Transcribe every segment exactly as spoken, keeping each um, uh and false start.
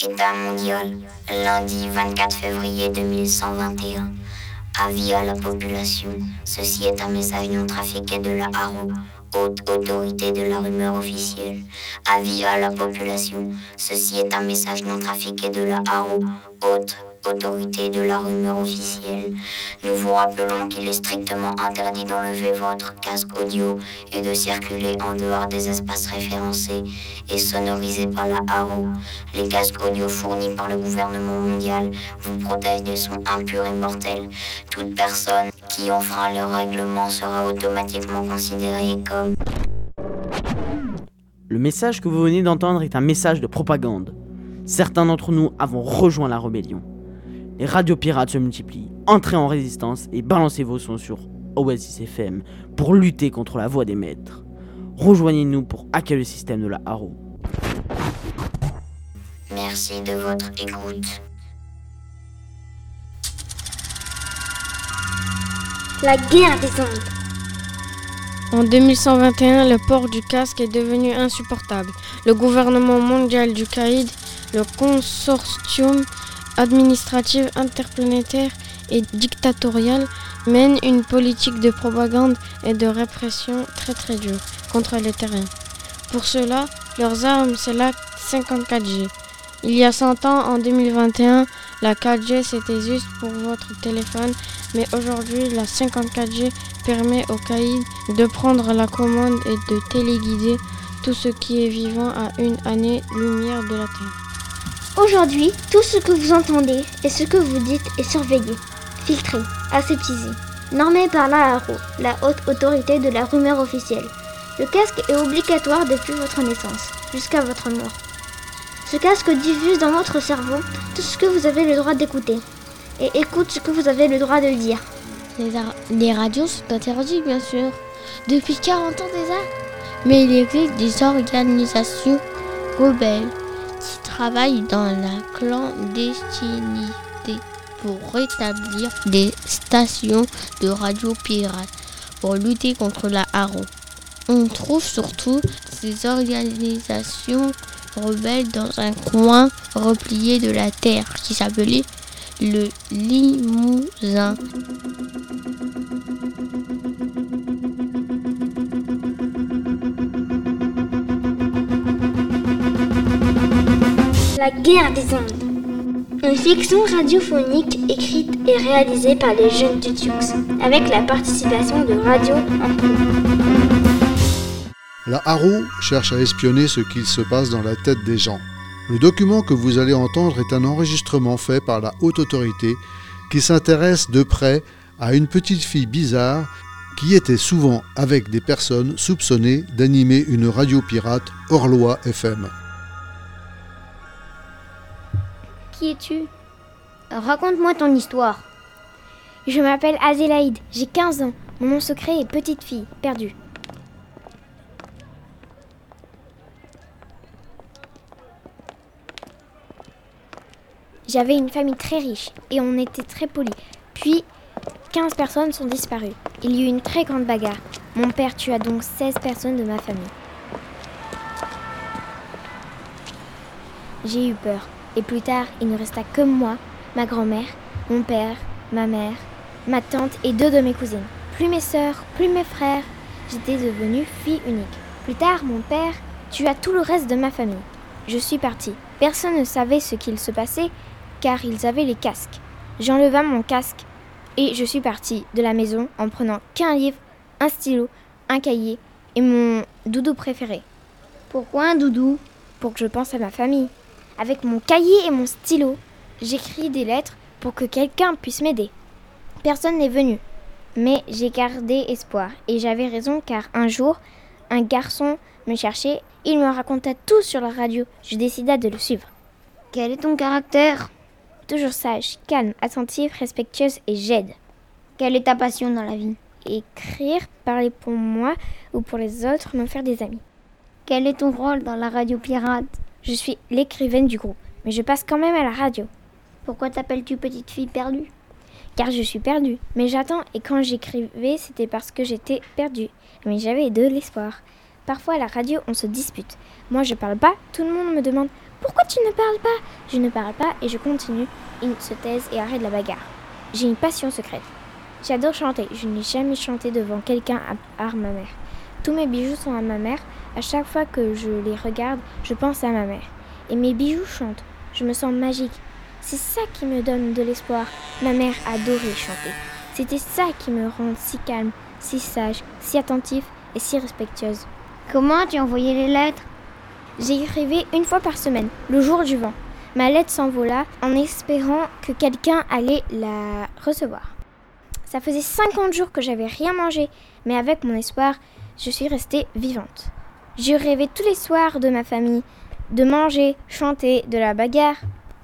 État mondial, lundi vingt-quatre février deux mille cent vingt et un. Avis à la population, ceci est un message non trafiqué de la A R O, haute autorité de la rumeur officielle. Avis à la population, ceci est un message non trafiqué de la A R O, haute autorité de la rumeur officielle. Nous vous rappelons qu'il est strictement interdit d'enlever votre casque audio et de circuler en dehors des espaces référencés et sonorisés par la A R O. Les casques audio fournis par le gouvernement mondial vous protègent des sons impurs et mortels. Toute personne qui enfreint le règlement sera automatiquement considérée comme... Le message que vous venez d'entendre est un message de propagande. Certains d'entre nous avons rejoint la rébellion. Les radios pirates se multiplient. Entrez en résistance et balancez vos sons sur Oasis F M pour lutter contre la voix des maîtres. Rejoignez-nous pour hacker le système de la A R O. Merci de votre écoute. La guerre des ondes. En deux mille cent vingt et un, le port du casque est devenu insupportable. Le gouvernement mondial du Caïd, le consortium administratif interplanétaire et dictatorial, mène une politique de propagande et de répression très très dure contre les terriens. Pour cela, leurs armes, c'est la cinquante-quatre G. Il y a cent ans, en deux mille vingt et un, la quatre G c'était juste pour votre téléphone, mais aujourd'hui la cinquante-quatre G permet au Caïd de prendre la commande et de téléguider tout ce qui est vivant à une année-lumière de la Terre. Aujourd'hui, tout ce que vous entendez et ce que vous dites est surveillé, filtré, aseptisé, normé par la A R O, la haute autorité de la rumeur officielle. Le casque est obligatoire depuis votre naissance, jusqu'à votre mort. Ce casque diffuse dans votre cerveau tout ce que vous avez le droit d'écouter et écoute ce que vous avez le droit de dire. Les, ar- les radios sont interdites, bien sûr, depuis quarante ans déjà. Mais il existe des organisations rebelles qui travaillent dans la clandestinité pour rétablir des stations de radio pirates pour lutter contre la A R O. On trouve surtout ces organisations rebelles dans un coin replié de la Terre qui s'appelait le Limousin. La guerre des ondes. Une fiction radiophonique écrite et réalisée par les jeunes du Tux, avec la participation de Radio Impro. La A R O cherche à espionner ce qu'il se passe dans la tête des gens. Le document que vous allez entendre est un enregistrement fait par la haute autorité qui s'intéresse de près à une petite fille bizarre qui était souvent avec des personnes soupçonnées d'animer une radio pirate hors loi F M. Qui es-tu ? Raconte-moi ton histoire. Je m'appelle Azélaïde, j'ai quinze ans. Mon nom secret est Petite Fille, perdue. J'avais une famille très riche et on était très polis. Puis, quinze personnes sont disparues. Il y eut une très grande bagarre. Mon père tua donc seize personnes de ma famille. J'ai eu peur. Et plus tard, il ne resta que moi, ma grand-mère, mon père, ma mère, ma tante et deux de mes cousines. Plus mes sœurs, plus mes frères. J'étais devenue fille unique. Plus tard, mon père tua tout le reste de ma famille. Je suis partie. Personne ne savait ce qu'il se passait car ils avaient les casques. J'enleva mon casque et je suis partie de la maison en prenant qu'un livre, un stylo, un cahier et mon doudou préféré. Pourquoi un doudou ? Pour que je pense à ma famille. Avec mon cahier et mon stylo, j'écris des lettres pour que quelqu'un puisse m'aider. Personne n'est venu, mais j'ai gardé espoir et j'avais raison car un jour, un garçon me cherchait, il me raconta tout sur la radio. Je décida de le suivre. Quel est ton caractère ? Toujours sage, calme, attentive, respectueuse et j'aide. Quelle est ta passion dans la vie ? Écrire, parler pour moi ou pour les autres, me faire des amis. Quel est ton rôle dans la radio pirate ? Je suis l'écrivaine du groupe, mais je passe quand même à la radio. Pourquoi t'appelles-tu Petite Fille perdue ? Car je suis perdue, mais j'attends et quand j'écrivais, c'était parce que j'étais perdue. Mais j'avais de l'espoir. Parfois à la radio, on se dispute. Moi, je parle pas, tout le monde me demande « Pourquoi tu ne parles pas ?» Je ne parle pas et je continue. Ils se taisent et arrêtent la bagarre. J'ai une passion secrète. J'adore chanter. Je n'ai jamais chanté devant quelqu'un à part ma mère. Tous mes bijoux sont à ma mère. À chaque fois que je les regarde, je pense à ma mère. Et mes bijoux chantent. Je me sens magique. C'est ça qui me donne de l'espoir. Ma mère adorait chanter. C'était ça qui me rend si calme, si sage, si attentive et si respectueuse. Comment tu envoyais les lettres ? J'ai écrivé une fois par semaine, le jour du vent. Ma lettre s'envola en espérant que quelqu'un allait la recevoir. Ça faisait cinquante jours que j'avais rien mangé, mais avec mon espoir, je suis restée vivante. Je rêvais tous les soirs de ma famille, de manger, chanter, de la bagarre,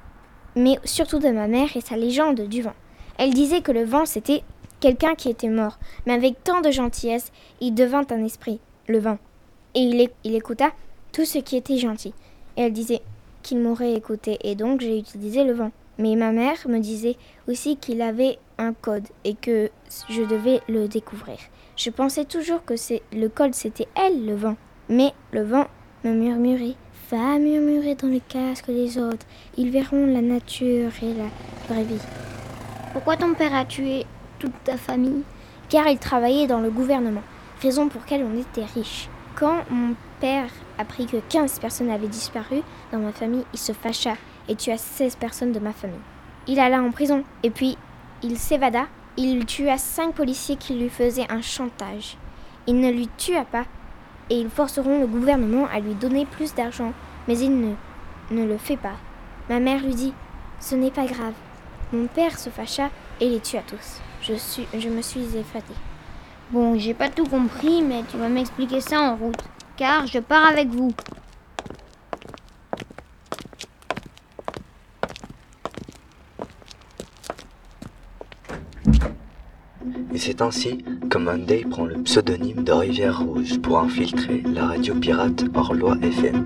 mais surtout de ma mère et sa légende du vent. Elle disait que le vent, c'était quelqu'un qui était mort, mais avec tant de gentillesse, il devint un esprit, le vent. Et il, é- il écouta tout ce qui était gentil. Et elle disait qu'il m'aurait écouté, et donc j'ai utilisé le vent. Mais ma mère me disait aussi qu'il avait un code et que je devais le découvrir. Je pensais toujours que c'est, le code c'était elle, le vent. Mais le vent me murmurait. Va murmurer dans le casque des autres. Ils verront la nature et la vraie vie. Pourquoi ton père a tué toute ta famille ? Car il travaillait dans le gouvernement, raison pour laquelle on était riche. Quand mon père apprit que quinze personnes avaient disparu dans ma famille, il se fâcha et tua seize personnes de ma famille. Il alla en prison et puis il s'évada. Il tua cinq policiers qui lui faisaient un chantage. Il ne lui tua pas et ils forceront le gouvernement à lui donner plus d'argent, mais il ne, ne le fait pas. Ma mère lui dit « Ce n'est pas grave ». Mon père se fâcha et les tua tous. Je, suis, je me suis effacée. Bon, j'ai pas tout compris, mais tu vas m'expliquer ça en route, car je pars avec vous. Et c'est ainsi que Monday prend le pseudonyme de Rivière Rouge pour infiltrer la radio pirate Orlois F M.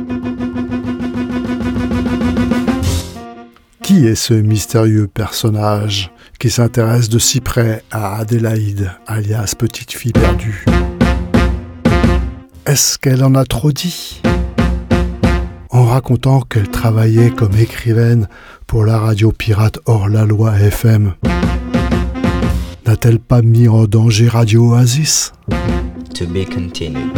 Qui est ce mystérieux personnage qui s'intéresse de si près à Adélaïde, alias Petite Fille Perdue ? Est-ce qu'elle en a trop dit ? En racontant qu'elle travaillait comme écrivaine pour la radio pirate Hors-la-Loi F M, n'a-t-elle pas mis en danger Radio Oasis ? To be continued.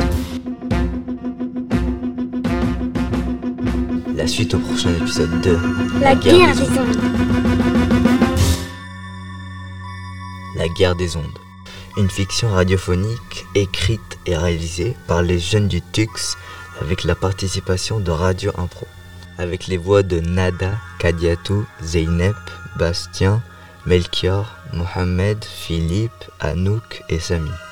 La suite au prochain épisode de La, La guerre, guerre des ondes. La guerre des ondes. Une fiction radiophonique écrite et réalisée par les jeunes du Tux avec la participation de Radio Impro. Avec les voix de Nada, Kadiatou, Zeynep, Bastien, Melchior, Mohamed, Philippe, Anouk et Samy.